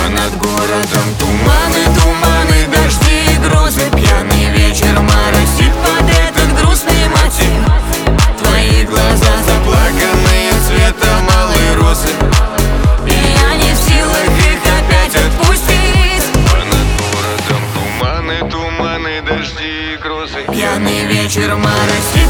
над городом туманы, туманы, дожди и грозы. Пьяный вечер моросит под этот грустный мотив. Твои глаза заплаканные цветом алой розы, и я не в силах их опять отпустить. Над городом туманы, туманы, дожди и грозы. Пьяный вечер моросит